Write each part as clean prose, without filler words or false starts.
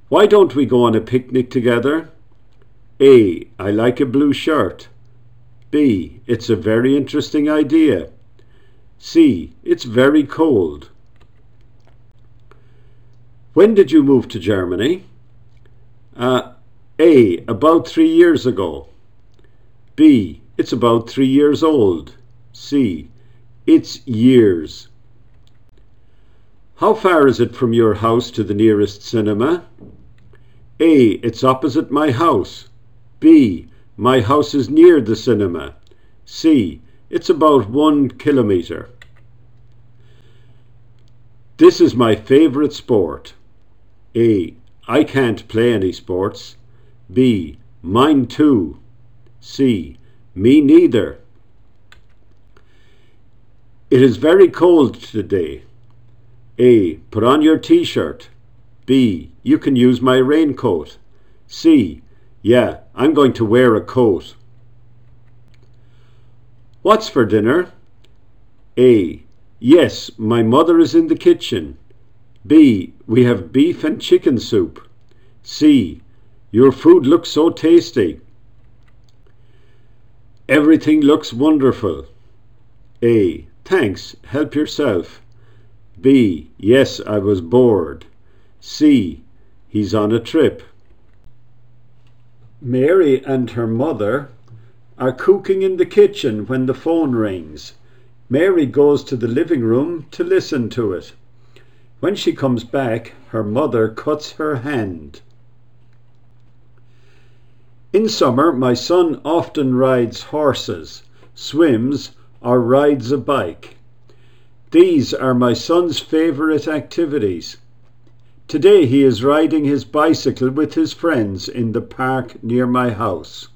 Why don't we go on a picnic together? A. I like a blue shirt. B. It's a very interesting idea. C. It's very cold. When did you move to Germany? A. About 3 years ago. B. It's about 3 years old. C. It's years. How far is it from your house to the nearest cinema? A. It's opposite my house. B. My house is near the cinema. C. It's about 1 kilometre. This is my favourite sport. A. I can't play any sports. B. Mine too. C. Me neither. It is very cold today. A. Put on your t-shirt. B. You can use my raincoat. C. Yeah, I'm going to wear a coat. What's for dinner? A. Yes, my mother is in the kitchen. B. We have beef and chicken soup. C. Your food looks so tasty. Everything looks wonderful. A. Thanks, help yourself. B. Yes, I was bored. C. He's on a trip. Mary and her mother are cooking in the kitchen when the phone rings. Mary goes to the living room to listen to it. When she comes back, her mother cuts her hand. In summer, my son often rides horses, swims, or rides a bike. These are my son's favourite activities. Today he is riding his bicycle with his friends in the park near my house.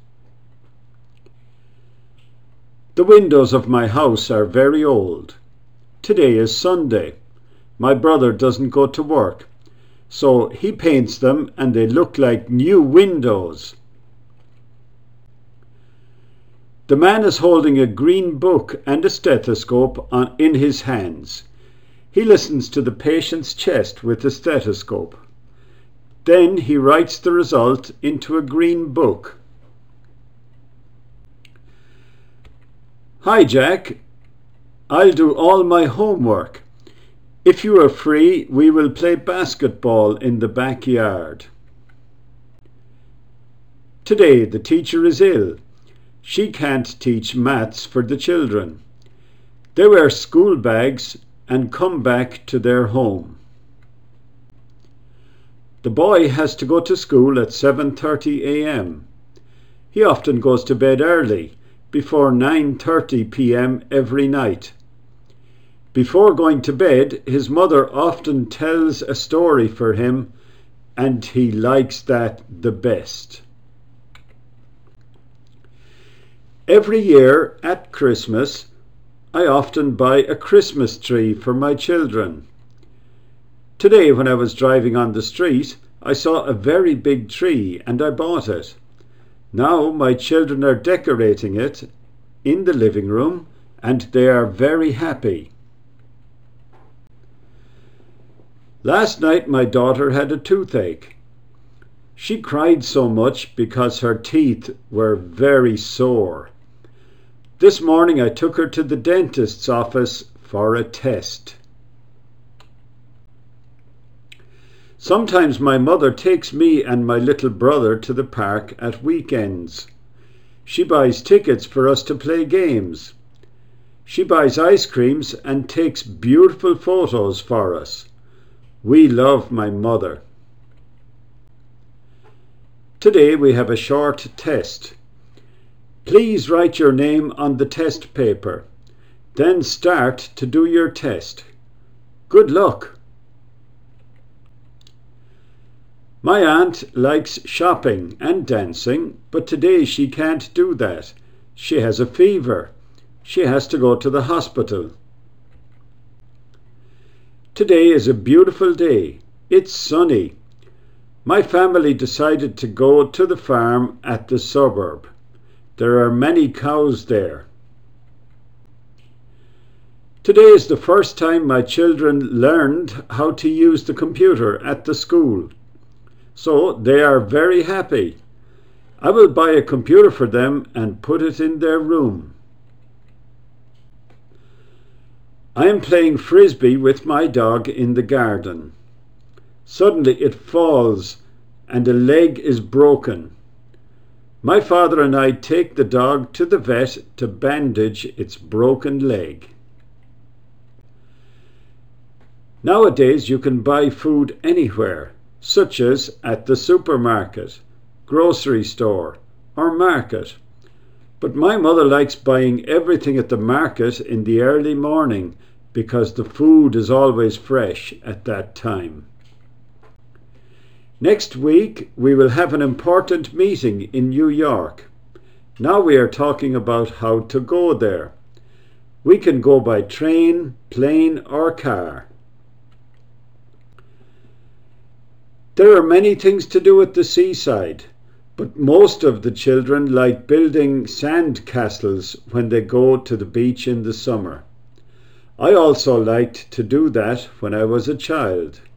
The windows of my house are very old. Today is Sunday. My brother doesn't go to work, so he paints them and they look like new windows. The man is holding a green book and a stethoscope in his hands. He listens to the patient's chest with the stethoscope. Then he writes the result into a green book. Hi, Jack. I'll do all my homework. If you are free, we will play basketball in the backyard. Today the teacher is ill. She can't teach maths for the children. They wear school bags and come back to their home. The boy has to go to school at 7:30 a.m. He often goes to bed early, before 9:30 p.m. every night. Before going to bed, his mother often tells a story for him, and he likes that the best. Every year at Christmas, I often buy a Christmas tree for my children. Today, when I was driving on the street, I saw a very big tree and I bought it. Now my children are decorating it in the living room and they are very happy. Last night my daughter had a toothache. She cried so much because her teeth were very sore. This morning I took her to the dentist's office for a test. Sometimes my mother takes me and my little brother to the park at weekends. She buys tickets for us to play games. She buys ice creams and takes beautiful photos for us. We love my mother. Today we have a short test. Please write your name on the test paper. Then start to do your test. Good luck. My aunt likes shopping and dancing, but today she can't do that. She has a fever. She has to go to the hospital. Today is a beautiful day. It's sunny. My family decided to go to the farm at the suburb. There are many cows there. Today is the first time my children learned how to use the computer at the school. so they are very happy. I will buy a computer for them and put it in their room. I am playing frisbee with my dog in the garden. Suddenly it falls and a leg is broken. My father and I take the dog to the vet to bandage its broken leg. Nowadays you can buy food anywhere, such as at the supermarket, grocery store, or market. But my mother likes buying everything at the market in the early morning because the food is always fresh at that time. Next week we will have an important meeting in New York. Now we are talking about how to go there. We can go by train, plane, or car. There are many things to do at the seaside, but most of the children like building sand castles when they go to the beach in the summer. I also liked to do that when I was a child.